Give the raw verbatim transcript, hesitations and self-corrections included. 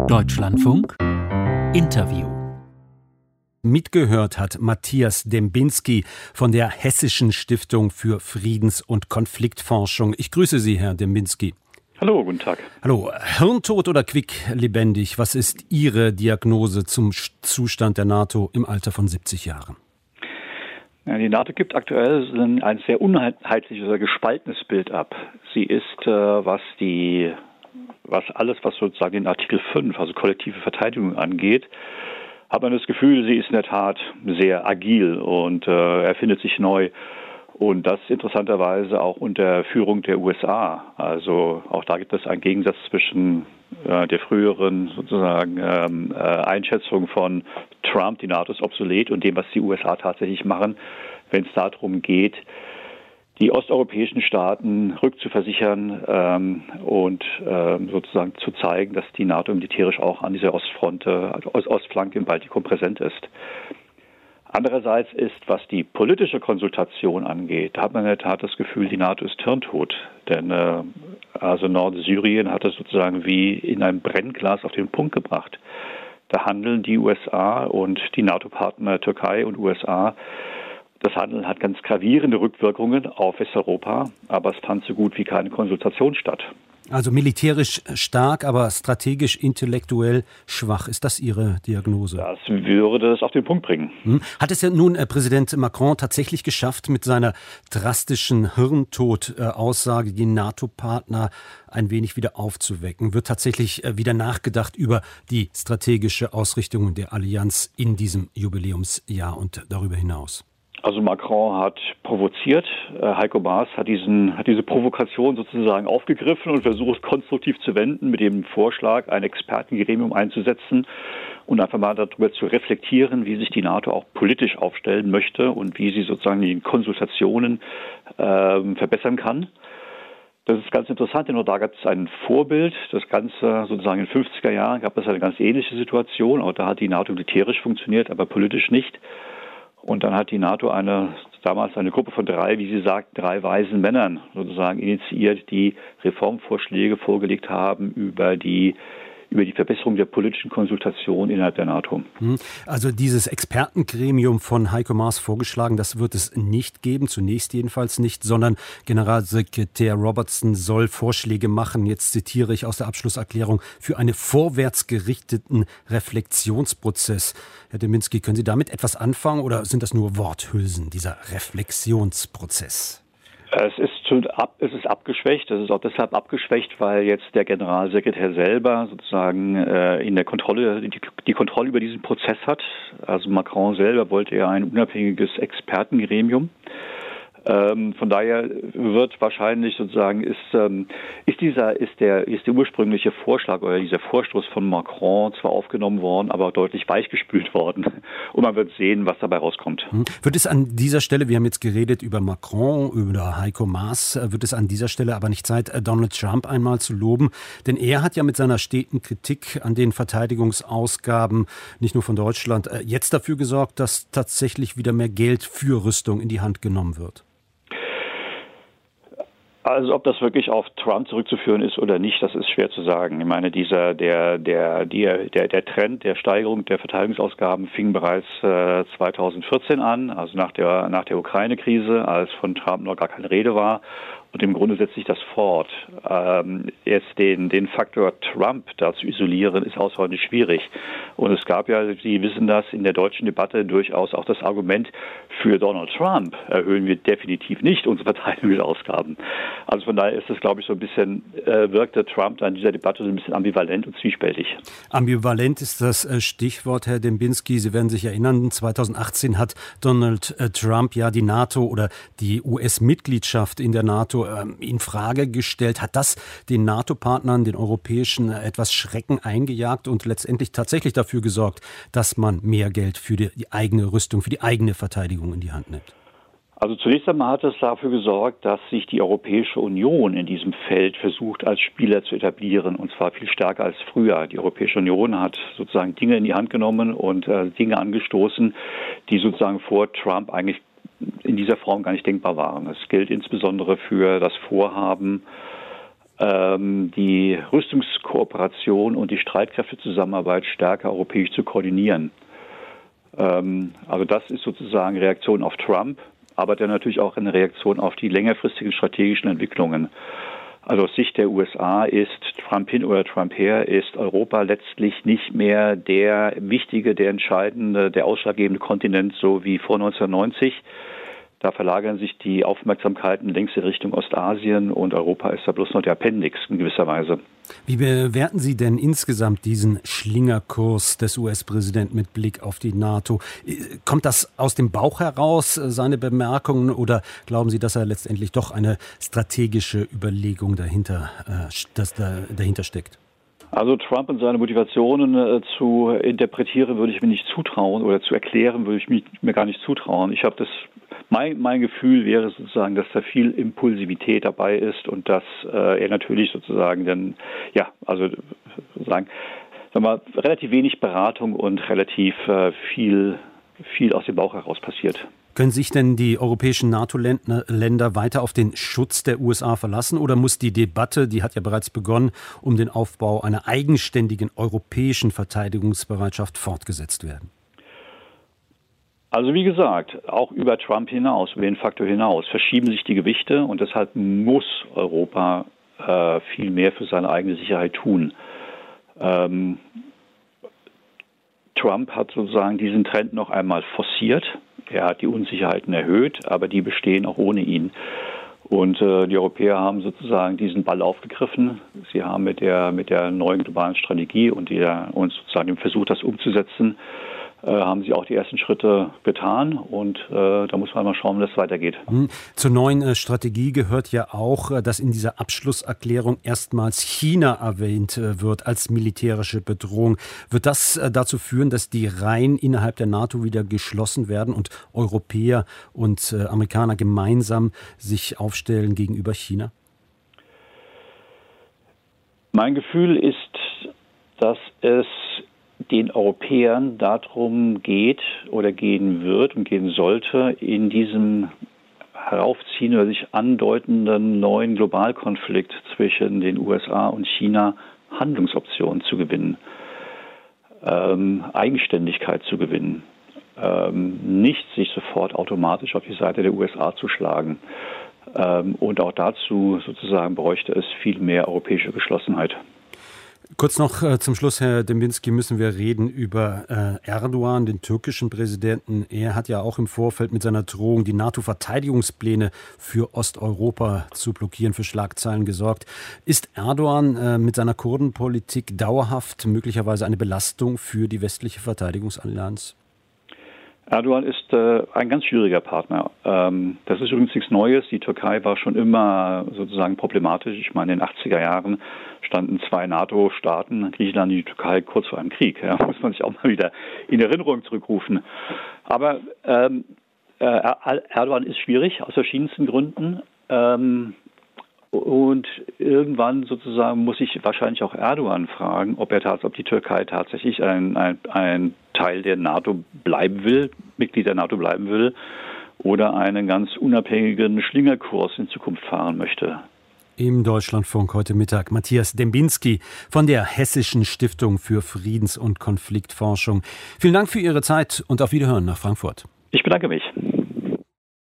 Deutschlandfunk Interview. Mitgehört hat Matthias Dembinski von der Hessischen Stiftung für Friedens- und Konfliktforschung. Ich grüße Sie, Herr Dembinski. Hallo, guten Tag. Hallo. Hirntot oder quicklebendig? Was ist Ihre Diagnose zum Zustand der NATO im Alter von siebzig Jahren? Ja, die NATO gibt aktuell ein sehr uneinheitliches oder gespaltenes Bild ab. Sie ist, äh, was die, was alles, was sozusagen den Artikel fünf, also kollektive Verteidigung angeht, hat man das Gefühl, sie ist in der Tat sehr agil und äh, erfindet sich neu. Und das interessanterweise auch unter Führung der U S A. Also auch da gibt es einen Gegensatz zwischen äh, der früheren sozusagen ähm, äh, Einschätzung von Trump, die NATO ist obsolet, und dem, was die U S A tatsächlich machen, wenn es darum geht, die osteuropäischen Staaten rückzuversichern ähm, und ähm, sozusagen zu zeigen, dass die NATO militärisch auch an dieser Ostfront, äh, Ostflanke im Baltikum präsent ist. Andererseits ist, was die politische Konsultation angeht, da hat man in der Tat das Gefühl, die NATO ist hirntot. Denn äh, also Nordsyrien hat es sozusagen wie in einem Brennglas auf den Punkt gebracht. Da handeln die U S A und die NATO-Partner Türkei und U S A. Das Handeln hat ganz gravierende Rückwirkungen auf Westeuropa, aber es fand so gut wie keine Konsultation statt. Also militärisch stark, aber strategisch intellektuell schwach. Ist das Ihre Diagnose? Das würde es auf den Punkt bringen. Hm. Hat es ja nun äh, Präsident Macron tatsächlich geschafft, mit seiner drastischen Hirntod-Aussage die NATO-Partner ein wenig wieder aufzuwecken? Wird tatsächlich äh, wieder nachgedacht über die strategische Ausrichtung der Allianz in diesem Jubiläumsjahr und darüber hinaus? Also Macron hat provoziert, Heiko Maas hat diesen, hat diese Provokation sozusagen aufgegriffen und versucht, konstruktiv zu wenden mit dem Vorschlag, ein Expertengremium einzusetzen und einfach mal darüber zu reflektieren, wie sich die NATO auch politisch aufstellen möchte und wie sie sozusagen die Konsultationen äh, verbessern kann. Das ist ganz interessant, denn auch da gab es ein Vorbild. Das Ganze sozusagen in den fünfziger Jahren gab es eine ganz ähnliche Situation. Auch da hat die NATO militärisch funktioniert, aber politisch nicht. Und dann hat die NATO eine, damals eine Gruppe von drei, wie sie sagt, drei weisen Männern sozusagen initiiert, die Reformvorschläge vorgelegt haben über die, über die Verbesserung der politischen Konsultation innerhalb der NATO. Also dieses Expertengremium von Heiko Maas vorgeschlagen, das wird es nicht geben, zunächst jedenfalls nicht, sondern Generalsekretär Robertson soll Vorschläge machen, jetzt zitiere ich aus der Abschlusserklärung, für einen vorwärtsgerichteten Reflexionsprozess. Herr Dembinski, können Sie damit etwas anfangen oder sind das nur Worthülsen, dieser Reflexionsprozess? Es ist, schon ab, es ist abgeschwächt. Es ist auch deshalb abgeschwächt, weil jetzt der Generalsekretär selber sozusagen äh, in der Kontrolle die, die Kontrolle über diesen Prozess hat. Also Macron selber wollte ja ein unabhängiges Expertengremium. Ähm, von daher wird wahrscheinlich sozusagen ist ähm, ist dieser ist der ist der ursprüngliche Vorschlag oder dieser Vorstoß von Macron zwar aufgenommen worden, aber deutlich weichgespült worden. Und man wird sehen, was dabei rauskommt. Hm. Wird es an dieser Stelle, wir haben jetzt geredet über Macron, über Heiko Maas, wird es an dieser Stelle aber nicht Zeit, Donald Trump einmal zu loben? Denn er hat ja mit seiner steten Kritik an den Verteidigungsausgaben, nicht nur von Deutschland, jetzt dafür gesorgt, dass tatsächlich wieder mehr Geld für Rüstung in die Hand genommen wird. Also ob das wirklich auf Trump zurückzuführen ist oder nicht, das ist schwer zu sagen. Ich meine, dieser der der der der, der Trend der Steigerung der Verteidigungsausgaben fing bereits äh, zweitausendvierzehn an, also nach der nach der Ukraine-Krise, als von Trump noch gar keine Rede war. Und im Grunde setzt sich das fort. Ähm, jetzt den, den Faktor Trump da zu isolieren, ist außerordentlich schwierig. Und es gab ja, Sie wissen das, in der deutschen Debatte durchaus auch das Argument, für Donald Trump erhöhen wir definitiv nicht unsere Verteidigungsausgaben. Also von daher ist es, glaube ich, so ein bisschen, äh, wirkte Trump da in dieser Debatte so ein bisschen ambivalent und zwiespältig. Ambivalent ist das Stichwort, Herr Dembinski. Sie werden sich erinnern, zweitausendachtzehn hat Donald Trump ja die NATO oder die U S-Mitgliedschaft in der NATO in Frage gestellt. Hat das den NATO-Partnern, den europäischen, etwas Schrecken eingejagt und letztendlich tatsächlich dafür gesorgt, dass man mehr Geld für die, die eigene Rüstung, für die eigene Verteidigung in die Hand nimmt? Also zunächst einmal hat es dafür gesorgt, dass sich die Europäische Union in diesem Feld versucht, als Spieler zu etablieren, und zwar viel stärker als früher. Die Europäische Union hat sozusagen Dinge in die Hand genommen und äh, Dinge angestoßen, die sozusagen vor Trump eigentlich in dieser Form gar nicht denkbar waren. Es gilt insbesondere für das Vorhaben, ähm, die Rüstungskooperation und die Streitkräftezusammenarbeit stärker europäisch zu koordinieren. Ähm, also das ist sozusagen Reaktion auf Trump, aber dann natürlich auch eine Reaktion auf die längerfristigen strategischen Entwicklungen. Also aus Sicht der U S A ist Trump hin oder Trump her, ist Europa letztlich nicht mehr der wichtige, der entscheidende, der ausschlaggebende Kontinent, so wie vor neunzehnhundertneunzig. Da verlagern sich die Aufmerksamkeiten längst in Richtung Ostasien und Europa ist da bloß noch der Appendix in gewisser Weise. Wie bewerten Sie denn insgesamt diesen Schlingerkurs des U S-Präsidenten mit Blick auf die NATO? Kommt das aus dem Bauch heraus, seine Bemerkungen, oder glauben Sie, dass er letztendlich doch eine strategische Überlegung dahinter, dass da, dahinter steckt? Also Trump und seine Motivationen äh, zu interpretieren, würde ich mir nicht zutrauen, oder zu erklären, würde ich mich, mir gar nicht zutrauen. Ich habe das, mein, mein Gefühl wäre sozusagen, dass da viel Impulsivität dabei ist und dass äh, er natürlich sozusagen dann, ja, also sozusagen, sagen wir mal, relativ wenig Beratung und relativ äh, viel, viel aus dem Bauch heraus passiert. Können sich denn die europäischen NATO-Länder weiter auf den Schutz der U S A verlassen oder muss die Debatte, die hat ja bereits begonnen, um den Aufbau einer eigenständigen europäischen Verteidigungsbereitschaft fortgesetzt werden? Also wie gesagt, auch über Trump hinaus, über den Faktor hinaus, verschieben sich die Gewichte und deshalb muss Europa äh, viel mehr für seine eigene Sicherheit tun. Ähm, Trump hat sozusagen diesen Trend noch einmal forciert. Er hat die Unsicherheiten erhöht, aber die bestehen auch ohne ihn. Und äh, die Europäer haben sozusagen diesen Ball aufgegriffen. Sie haben mit der mit der neuen globalen Strategie und, der, und sozusagen dem Versuch, das umzusetzen, äh, haben sie auch die ersten Schritte getan. Und äh, da muss man mal schauen, wie das weitergeht. Zur neuen äh, Strategie gehört ja auch, äh, dass in dieser Abschlusserklärung erstmals China erwähnt äh, wird als militärische Bedrohung. Wird das äh, dazu führen, dass die Reihen innerhalb der NATO wieder geschlossen werden und Europäer und äh, Amerikaner gemeinsam sich aufstellen gegenüber China? Mein Gefühl ist, dass es den Europäern darum geht oder gehen wird und gehen sollte, in diesem heraufziehenden oder sich andeutenden neuen Globalkonflikt zwischen den U S A und China Handlungsoptionen zu gewinnen, ähm, Eigenständigkeit zu gewinnen, ähm, nicht sich sofort automatisch auf die Seite der U S A zu schlagen. Ähm, und auch dazu sozusagen bräuchte es viel mehr europäische Geschlossenheit. Kurz noch äh, zum Schluss, Herr Dembinski, müssen wir reden über äh, Erdogan, den türkischen Präsidenten. Er hat ja auch im Vorfeld mit seiner Drohung, die NATO-Verteidigungspläne für Osteuropa zu blockieren, für Schlagzeilen gesorgt. Ist Erdogan äh, mit seiner Kurdenpolitik dauerhaft möglicherweise eine Belastung für die westliche Verteidigungsallianz? Erdogan ist äh, ein ganz schwieriger Partner. Ähm, das ist übrigens nichts Neues. Die Türkei war schon immer sozusagen problematisch. Ich meine, in den achtziger Jahren standen zwei NATO-Staaten, Griechenland und die Türkei, kurz vor einem Krieg. Ja, muss man sich auch mal wieder in Erinnerung zurückrufen. Aber ähm, äh, Erdogan ist schwierig aus verschiedensten Gründen. Ähm, Und irgendwann sozusagen muss ich wahrscheinlich auch Erdogan fragen, ob er tats- ob die Türkei tatsächlich ein, ein, ein Teil der NATO bleiben will, Mitglied der NATO bleiben will, oder einen ganz unabhängigen Schlingerkurs in Zukunft fahren möchte. Im Deutschlandfunk heute Mittag Matthias Dembinski von der Hessischen Stiftung für Friedens- und Konfliktforschung. Vielen Dank für Ihre Zeit und auf Wiederhören nach Frankfurt. Ich bedanke mich.